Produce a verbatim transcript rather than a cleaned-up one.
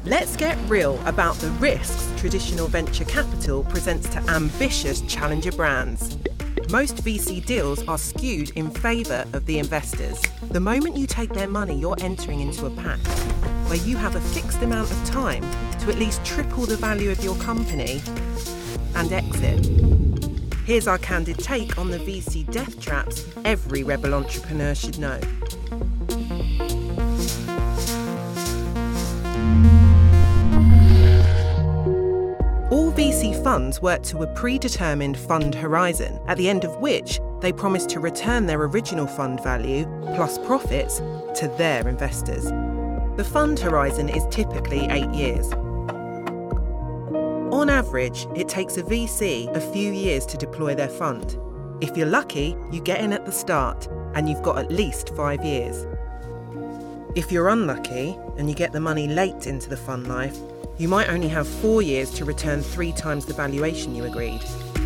Let's get real about the risks traditional venture capital presents to ambitious challenger brands. Most V C deals are skewed in favour of the investors. The moment you take their money, you're entering into a pact where you have a fixed amount of time to at least triple the value of your company and exit. Here's our candid take on the V C death traps every rebel entrepreneur should know. All V C funds work to a predetermined fund horizon, at the end of which they promise to return their original fund value, plus profits, to their investors. The fund horizon is typically eight years. On average, it takes a V C a few years to deploy their fund. If you're lucky, you get in at the start, and you've got at least five years. If you're unlucky, and you get the money late into the fund life, you might only have four years to return three times the valuation you agreed.